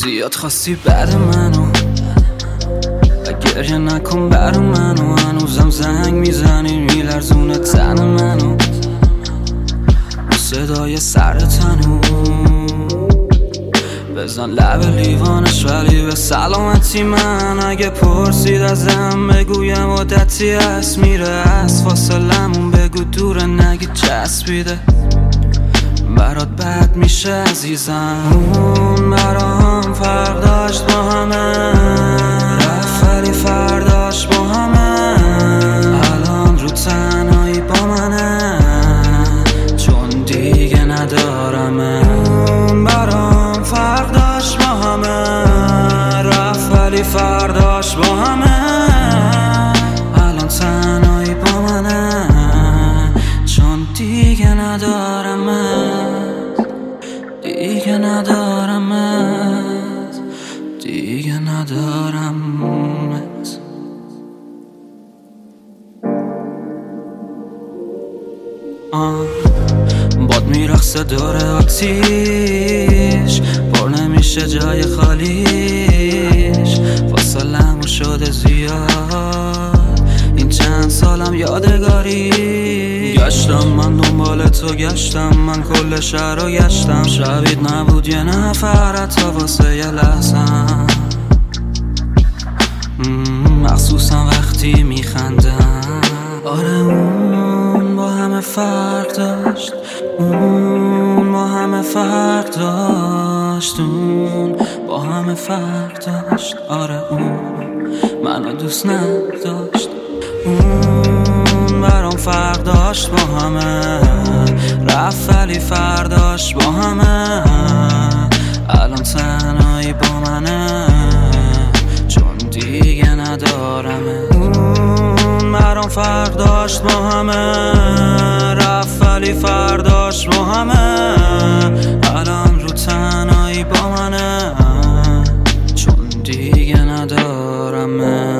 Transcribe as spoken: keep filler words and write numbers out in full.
زیاد خواستی بعد منو و گریه نکن بر منو، هنوزم زنگ میزنی میلرزونه تن منو، صدای سر تنو بزن لب لیوانش ولی به سلامتی من. اگه پرسید ازم بگویم عادتی هست میره، از فاصلمون بگو دوره نگی چسبیده، برات بد میشه عزیزم. اون برام فرق داشت با همه، رفت ولی فرداش با همه، الان رو تنهایی با منه چون دیگه ندارمه. اون برام فرق داشت با همه، رفت ولی فرداش با همه، الان تنهایی با منه چون دیگه ندارمه، دیگه ندارمت، دیگه ندارمت. آه باد میرقصه دور آتیش، پر نمیشه جای خالیش، فاصله‌مون شده زیاد این چند سالم یادگاری. گشتم من دنبال تو، گشتم من کل شهر رو گشتم، شبید نبود یه نفرت تا واسه یه لحظم، مخصوصا وقتی میخندم. آره اون با همه فرق داشت، اون با همه فرق داشت، اون با همه فرق داشت. آره اون منو دوست نداشت، اون برام فرق داشت با همه، رفت ولی فرداش با همه، الان تنهایی با منه چون دیگه ندارمه. اون برام فرق داشت با همه، رفت ولی فرداش با همه، الان رو تنهایی با منه چون دیگه ندارمه.